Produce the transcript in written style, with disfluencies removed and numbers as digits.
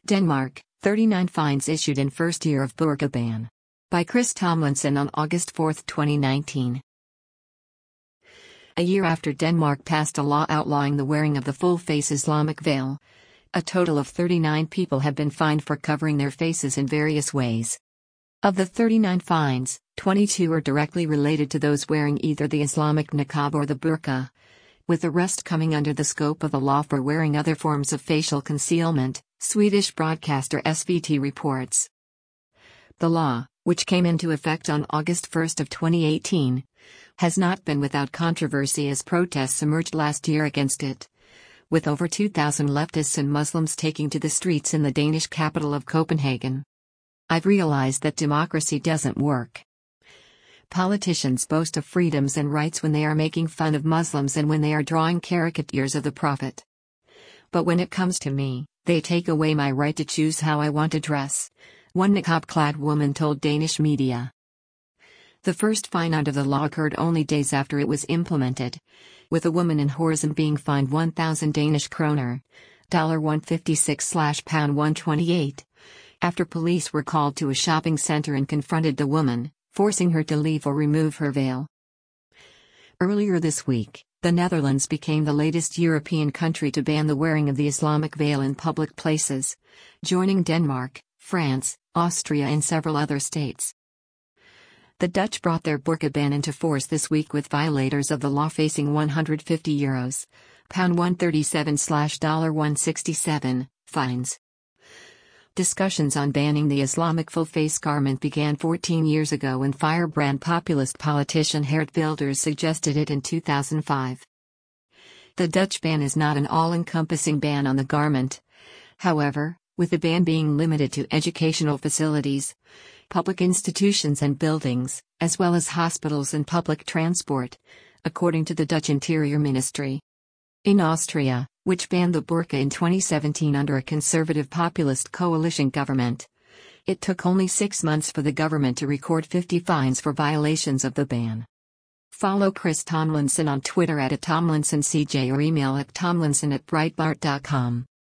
Denmark, 39 fines issued in first year of burqa ban. By Chris Tomlinson on August 4, 2019. A year after Denmark passed a law outlawing the wearing of the full-face Islamic veil, a total of 39 people have been fined for covering their faces in various ways. Of the 39 fines, 22 are directly related to those wearing either the Islamic niqab or the burqa, with the rest coming under the scope of the law for wearing other forms of facial concealment, Swedish broadcaster SVT reports. The law, which came into effect on August 1 of 2018, has not been without controversy as protests emerged last year against it, with over 2,000 leftists and Muslims taking to the streets in the Danish capital of Copenhagen. I've realized that democracy doesn't work. Politicians boast of freedoms and rights when they are making fun of Muslims and when they are drawing caricatures of the Prophet. But when it comes to me, they take away my right to choose how I want to dress, one niqab-clad woman told Danish media. The first fine under the law occurred only days after it was implemented, with a woman in Horsens being fined 1,000 Danish kroner, $156/£128, after police were called to a shopping center and confronted the woman, forcing her to leave or remove her veil. Earlier this week, the Netherlands became the latest European country to ban the wearing of the Islamic veil in public places, joining Denmark, France, Austria and several other states. The Dutch brought their burqa ban into force this week with violators of the law facing €150, £137/$167, fines. Discussions on banning the Islamic full-face garment began 14 years ago when firebrand populist politician Geert Wilders suggested it in 2005. The Dutch ban is not an all-encompassing ban on the garment. However, with the ban being limited to educational facilities, public institutions and buildings, as well as hospitals and public transport, according to the Dutch Interior Ministry. In Austria, which banned the burqa in 2017 under a conservative populist coalition government, it took only 6 months for the government to record 50 fines for violations of the ban. Follow Chris Tomlinson on Twitter @TomlinsonCJ or email at tomlinson@breitbart.com.